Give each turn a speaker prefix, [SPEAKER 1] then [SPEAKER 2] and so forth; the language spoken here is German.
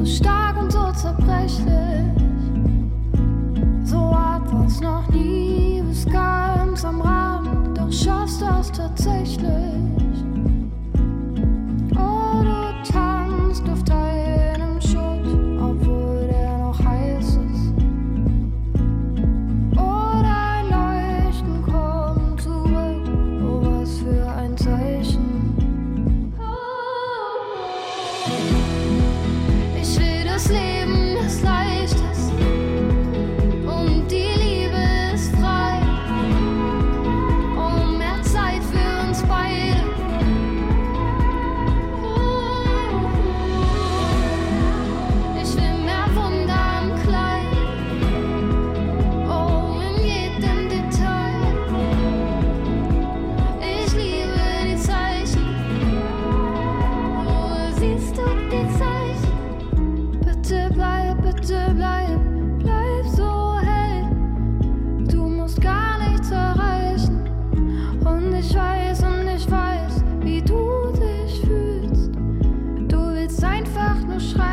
[SPEAKER 1] so stark und so zerbrechlich. So hart war's noch nie, bis ganz am Rand, doch schaffst das tatsächlich. Oh, du tanzt auf deinem Schutt, obwohl der noch heiß ist. Oh, dein Leuchten kommt zurück, oh, was für ein Zeichen. Ich will das Leben, das leicht ist, und die Liebe ist frei. Oh, mehr Zeit für uns beide. Ich will mehr Wunder im Kleinen, oh, in jedem Detail. Ich liebe die Zeichen, oh, siehst du die Zeichen? Bitte bleib so hell. Du musst gar nichts erreichen. Und ich weiß, wie du dich fühlst. Du willst einfach nur schreien.